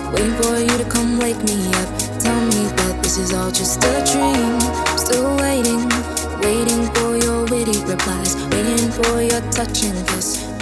waiting for you to come wake me up. Tell me that this is all just a dream. I'm still waiting, waiting for your witty replies, waiting for your touch and kiss.